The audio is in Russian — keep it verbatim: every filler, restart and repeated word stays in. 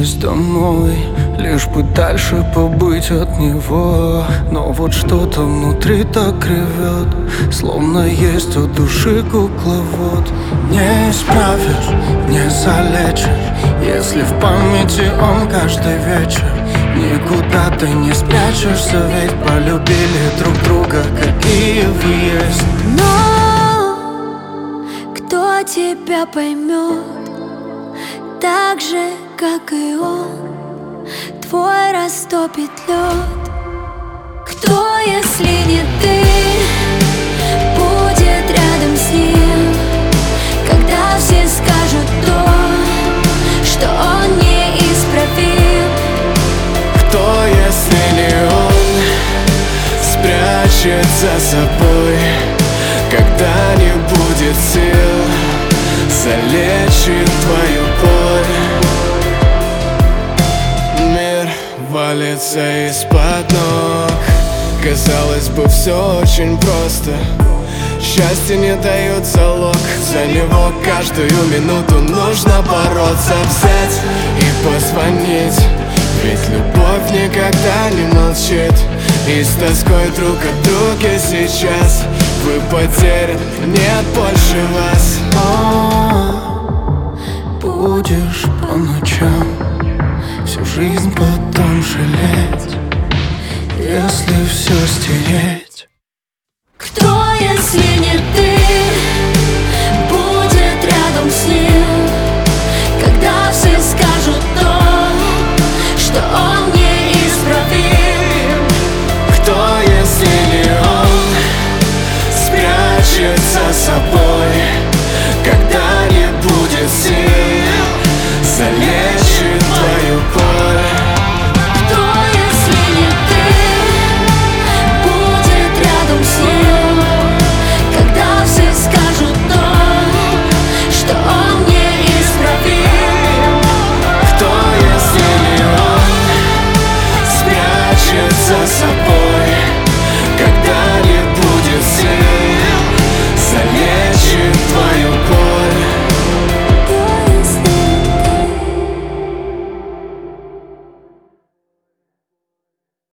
Вернулась домой, лишь бы дальше побыть от него. Но вот что-то внутри так ревет, словно есть у души кукловод. Не исправишь, не залечишь, если в памяти он каждый вечер. Никуда ты не спрячешься, ведь полюбили друг друга, какие вы есть. Но кто тебя поймет так же, как и он, твой растопит лед? Кто, если не ты, будет рядом с ним, когда все скажут то, что он неисправим? Кто, если не он, спрячет за собой, когда не будет сил, залечит твою боль? Мир валится из-под ног, казалось бы, все очень просто. Счастье не дает залог, за него каждую минуту нужно бороться. Взять и позвонить, ведь любовь никогда не молчит. И с тоской друг от друга сейчас вы потеряны, нет больше вас.